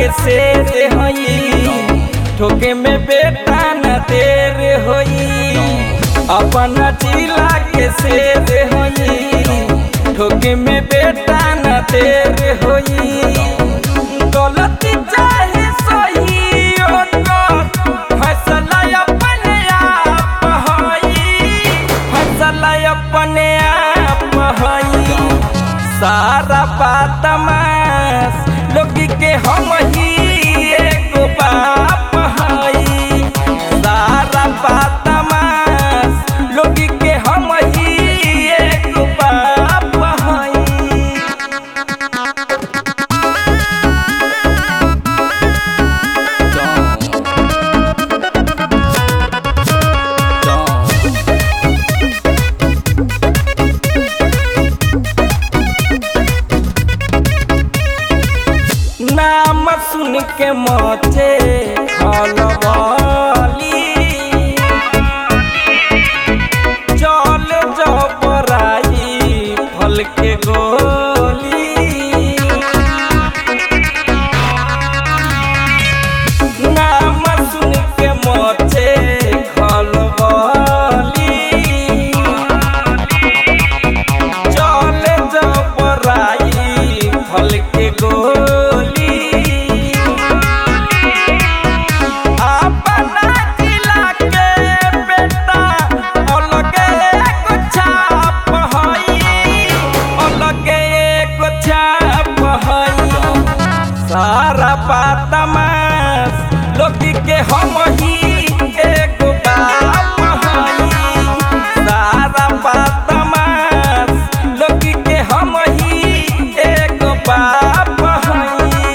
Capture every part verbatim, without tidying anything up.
के शेर होई, ठोके में बेटा न देर होई। अपना जिला के शेर होई, ठोके में बेटा न देर होई। गलती चाहे सही ओकर फैसला अपने आप होई, फैसला अपने आप होई। सारा बात मास लोग के हम ही एगो बाप हई। सारा बात मास लोग के हम ही एगो बाप हई। नाम सुन के मोचे खलबली, चल जबराई फल के गोली। नाम सुन के मोचे खलबली, चल जबराई फल के गोली। सारा बात मास लोग के हम ही एगो बाप हई। सारा बात मास लोग के हम ही एगो बाप हई।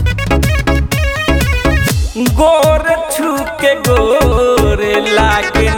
गोर छू के गोर लागे